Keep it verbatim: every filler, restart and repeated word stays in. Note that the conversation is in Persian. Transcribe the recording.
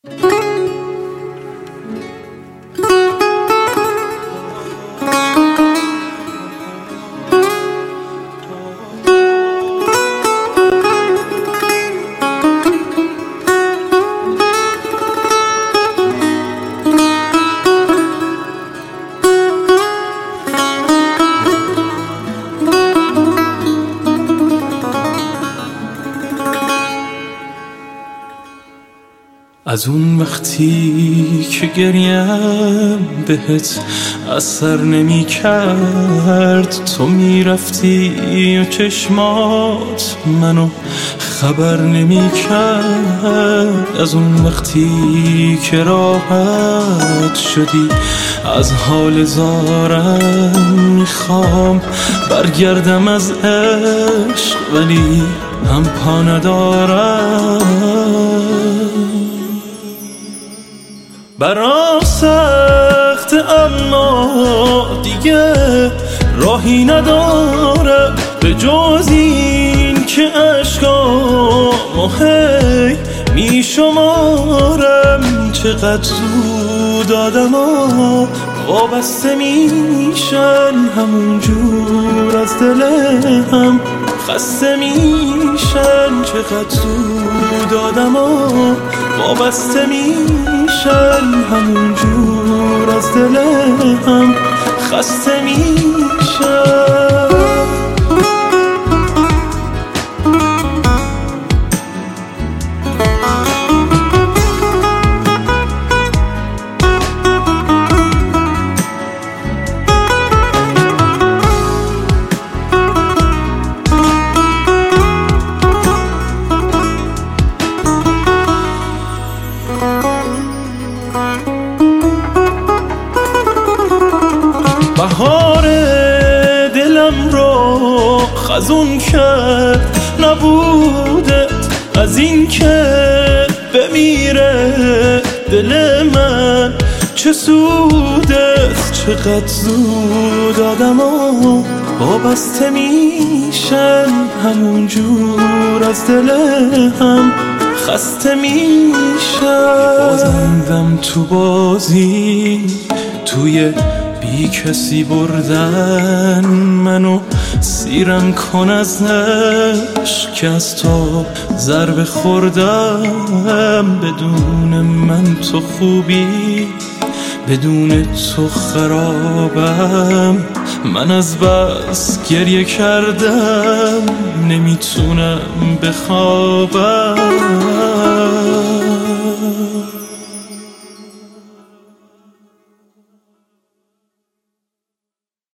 از اون وقتی که گریم بهت اثر نمی کرد، تو می رفتی و چشمات منو خبر نمی کرد. از اون وقتی که راحت شدی از حال زارم، میخوام برگردم از عشق ولی هم پا ندارم. برام سخت اما دیگه راهی ندارم به جز این که عشقامو هی می شمارم. چقدر زود آدما وابسته میشن، همون جور از دل هم خسته میشن. چقدر زود آدما وابسته میشن، همون جور از دل هم خسته میشن. بهار دلم رو خزون کرد نبودت، از این که بمیره دل من چه سودت. چقدر زود آدما وابسته میشن، همون جور از دل هم خسته میشن. بازندم تو بازی توی بی کسی بردن منو سیرم کن از عشق که از تو ضربه خوردم. بدون من تو خوبی، بدون تو خرابم. من از بس گریه کردم نمیتونم بخوابم.